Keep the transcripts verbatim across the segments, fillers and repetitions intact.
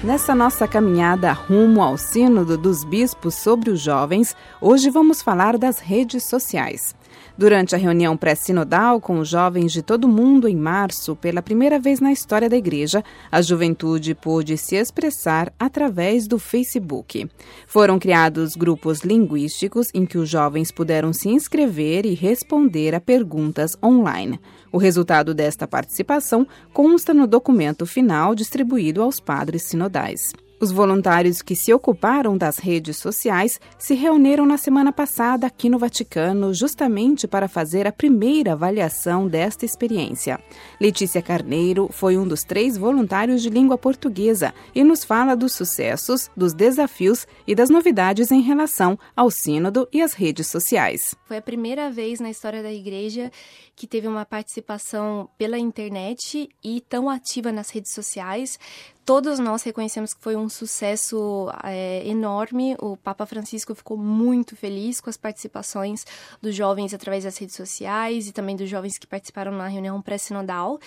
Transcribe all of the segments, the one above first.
Nessa nossa caminhada rumo ao Sínodo dos Bispos sobre os Jovens, hoje vamos falar das redes sociais. Durante a reunião pré-sinodal com os jovens de todo o mundo em março, pela primeira vez na história da Igreja, a juventude pôde se expressar através do Facebook. Foram criados grupos linguísticos em que os jovens puderam se inscrever e responder a perguntas online. O resultado desta participação consta no documento final distribuído aos padres sinodais. Os voluntários que se ocuparam das redes sociais se reuniram na semana passada aqui no Vaticano justamente para fazer a primeira avaliação desta experiência. Letícia Carneiro foi um dos três voluntários de língua portuguesa e nos fala dos sucessos, dos desafios e das novidades em relação ao sínodo e às redes sociais. Foi a primeira vez na história da Igreja que teve uma participação pela internet e tão ativa nas redes sociais. Todos nós reconhecemos que foi um sucesso é, enorme. O Papa Francisco ficou muito feliz com as participações dos jovens através das redes sociais e também dos jovens que participaram na reunião pré-sinodal.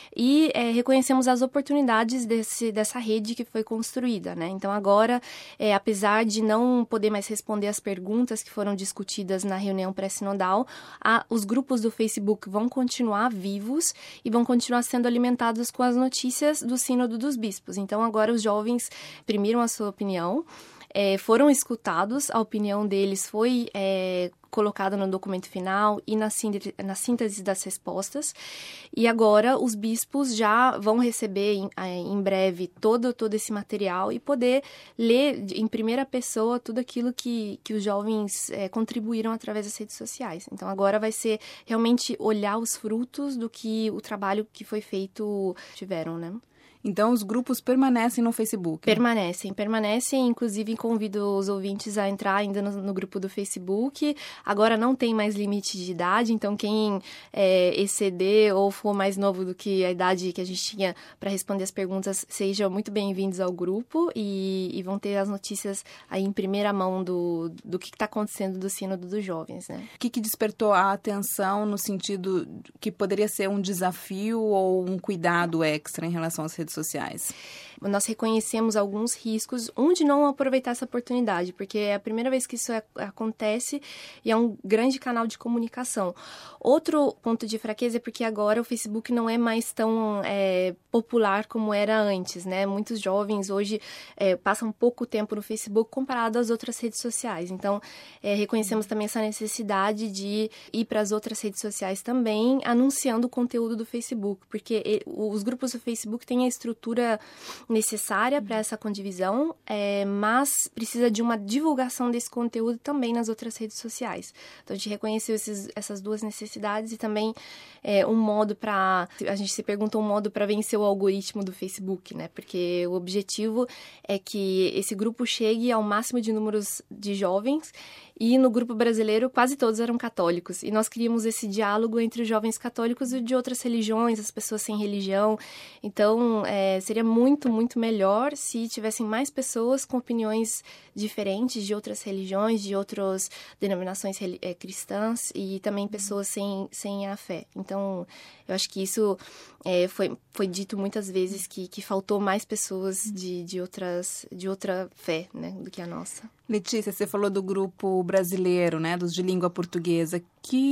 E é, reconhecemos as oportunidades desse, dessa rede que foi construída, né? Então, agora, é, apesar de não poder mais responder as perguntas que foram discutidas na reunião pré-sinodal, a, os grupos do Facebook vão continuar vivos e vão continuar sendo alimentados com as notícias do Sínodo dos Bispos. Então, agora os jovens exprimiram a sua opinião, é, foram escutados, a opinião deles foi é, colocada no documento final e na síntese, na síntese das respostas. E agora os bispos já vão receber em, em breve todo, todo esse material e poder ler em primeira pessoa tudo aquilo que, que os jovens é, contribuíram através das redes sociais. Então, agora vai ser realmente olhar os frutos do que o trabalho que foi feito tiveram, né? Então, os grupos permanecem no Facebook? Permanecem, permanecem. Inclusive, convido os ouvintes a entrar ainda no, no grupo do Facebook. Agora não tem mais limite de idade, então quem é, exceder ou for mais novo do que a idade que a gente tinha para responder as perguntas, sejam muito bem-vindos ao grupo e, e vão ter as notícias aí em primeira mão do, do que está acontecendo do Sínodo dos Jovens, né? O que, que despertou a atenção no sentido que poderia ser um desafio ou um cuidado extra em relação às redes sociais? Nós reconhecemos alguns riscos, um de não aproveitar essa oportunidade, porque é a primeira vez que isso é, acontece e é um grande canal de comunicação. Outro ponto de fraqueza é porque agora o Facebook não é mais tão é, popular como era antes, né? Muitos jovens hoje é, passam pouco tempo no Facebook comparado às outras redes sociais. Então, é, reconhecemos também essa necessidade de ir para as outras redes sociais também, anunciando o conteúdo do Facebook, porque os grupos do Facebook têm a estrutura necessária para essa condivisão, é, mas precisa de uma divulgação desse conteúdo também nas outras redes sociais. Então, a gente reconheceu esses, essas duas necessidades e também é, um modo para... A gente se pergunta um modo para vencer o algoritmo do Facebook, né? Porque o objetivo é que esse grupo chegue ao máximo de números de jovens. E no grupo brasileiro, quase todos eram católicos. E nós criamos esse diálogo entre os jovens católicos e de outras religiões, as pessoas sem religião. Então, é, seria muito, muito melhor se tivessem mais pessoas com opiniões diferentes de outras religiões, de outras denominações é, cristãs e também pessoas sem, sem a fé. Então, eu acho que isso é, foi, foi dito muitas vezes que, que faltou mais pessoas de, de, outras, de outra fé, né, do que a nossa. Letícia, você falou do grupo brasileiro, né, dos de língua portuguesa.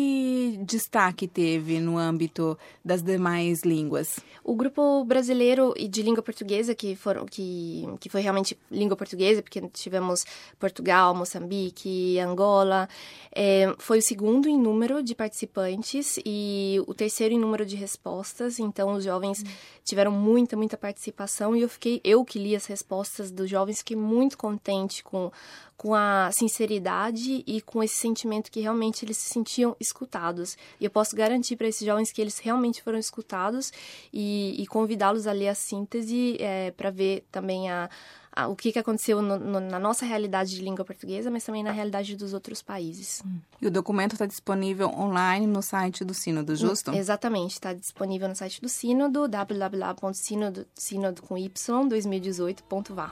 Que destaque teve no âmbito das demais línguas? O grupo brasileiro e de língua portuguesa, que, foram, que, que foi realmente língua portuguesa, porque tivemos Portugal, Moçambique, Angola, é, foi o segundo em número de participantes e o terceiro em número de respostas. Então, os jovens hum. tiveram muita, muita participação e eu fiquei, eu que li as respostas dos jovens, fiquei muito contente com com a sinceridade e com esse sentimento que realmente eles se sentiam escutados. E eu posso garantir para esses jovens que eles realmente foram escutados e, e convidá-los a ler a síntese é, para ver também a, a, o que, que aconteceu no, no, na nossa realidade de língua portuguesa, mas também na realidade dos outros países. E o documento está disponível online no site do Sínodo, justo? Exatamente, está disponível no site do Sínodo, w w w ponto sínodo, sínodo com y, dois mil e dezoito ponto v a.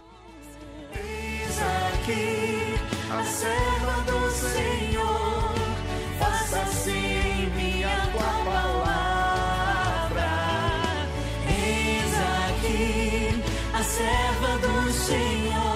Aqui, a serva do Senhor, faça-se em mim a tua palavra. Eis aqui, a serva serva do Senhor.